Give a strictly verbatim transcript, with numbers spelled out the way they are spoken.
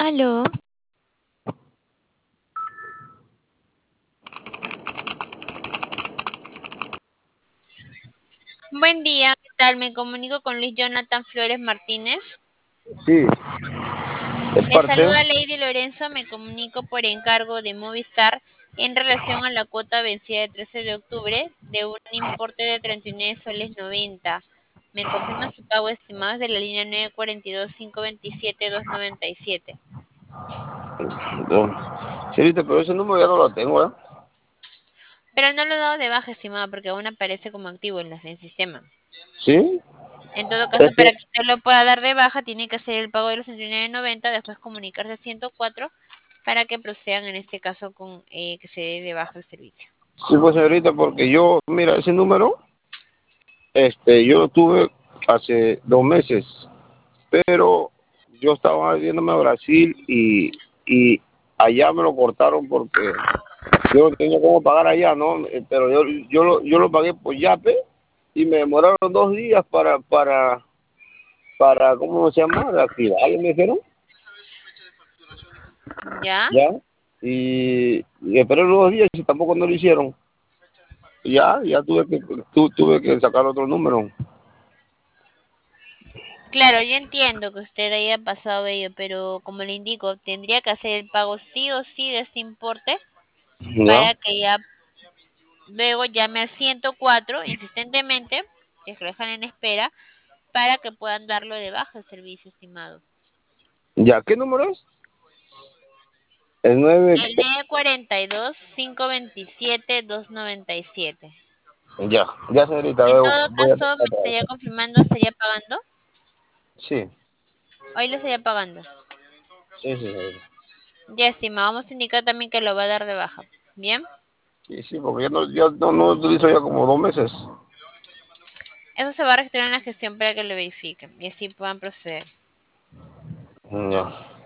Aló, buen día, ¿qué tal? Me comunico con Luis Jonathan Flores Martínez. Sí, es Le parte. saluda Lady Lorenzo, me comunico por encargo de Movistar en relación a la cuota vencida el trece de octubre de un importe de treinta y nueve soles noventa. Me confirma su pago estimado es de la línea nueve cuatro dos cinco dos siete dos nueve siete. No. Sí, viste, pero ese número ya no lo tengo, ¿eh? Pero no lo he dado de baja, estimado, porque aún aparece como activo en, las- en el sistema. Sí, En todo es caso, que, para que usted lo pueda dar de baja, tiene que hacer el pago de los treinta y nueve noventa, después comunicarse a ciento cuatro para que procedan en este caso con eh, que se dé de baja el servicio. sí, pues señorita, porque yo, mira, ese número, este, yo lo tuve hace dos meses, pero yo estaba viéndome a Brasil y, y allá me lo cortaron porque yo no tenía cómo pagar allá, ¿no? Eh, Pero yo, yo, lo, yo lo pagué por Yape y me demoraron dos días para, para, para, ¿cómo se llama? Reactivarlo, me dijeron. ¿Ya? Ya, y, y esperé los dos días y tampoco no lo hicieron. Ya, ya tuve que, tu, tuve que sacar otro número. Claro, yo entiendo que usted haya pasado ello, pero como le indico, tendría que hacer el pago sí o sí de este importe Ya, para que ya luego llame al ciento cuatro insistentemente, si es que lo dejan en espera, para que puedan darlo de baja el servicio, estimado. ya, ¿qué número es? El nueve. El nueve cuatro dos cinco dos siete dos nueve siete. Ya, ya señorita, En veo, todo voy a caso, me tratar. estaría confirmando, estaría pagando. Sí, Hoy lo estaría pagando. sí, sí, señorita. Ya, estimado, vamos a indicar también que lo va a dar de baja. Bien, Sí, sí, porque yo no, yo no, no utilizo ya como dos meses. eso se va a registrar en la gestión para que lo verifiquen y así puedan proceder. Ya.